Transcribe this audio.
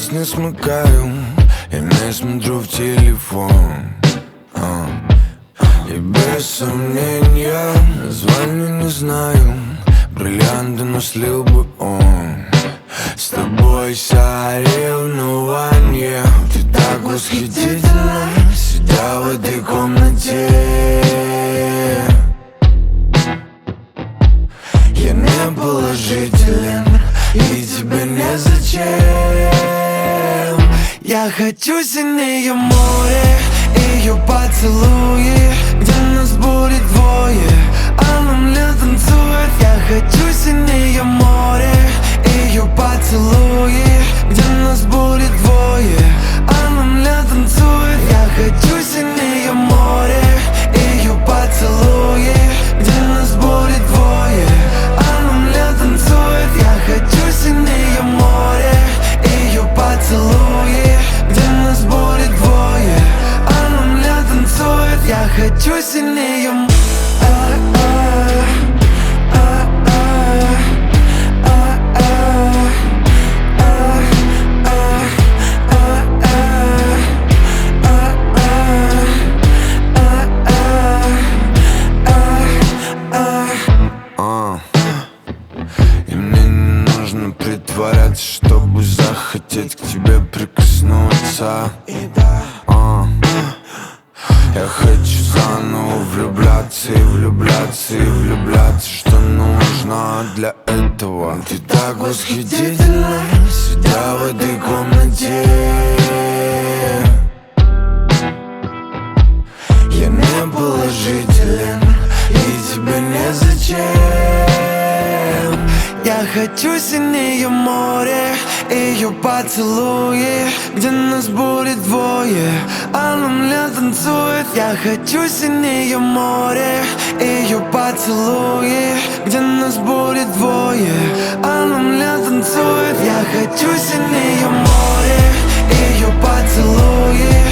глаз не смыкаю, я не смотрю в телефон, и без сомнения название не знаю, бриллианты, но слил бы он. С тобой соревнование, ты так восхитительна, сидя в этой комнате. Я не положителен, и тебе незачем. Я хочу сильнее море, ее поцелуи, где нас будет двое, а на мне танцует. Я хочу сильнее море, ее поцелуи, где нас будет двое, а на мне танцует. Я хочу сильнее море, ее поцелуи, где нас будет двое, а на мне танцует. Я хочу сильнее море, ее поцелуи, где нас будет двое, а на мне танцует. Я хочу сильнее море. И мне не нужно притворяться, чтобы захотеть к тебе прикоснуться. Я хочу заново влюбляться и влюбляться и влюбляться, что нужно для этого. Ты так восхитительна, сидя в этой комнате. Я не положителен, и тебе незачем. Я хочу сильнее море, ее поцелуи, где нас будет двое, а на мне танцует. Я хочу сильнее море, ее поцелуи, где нас будет двое, а на мне танцует. Я хочу сильнее море, ее поцелуи,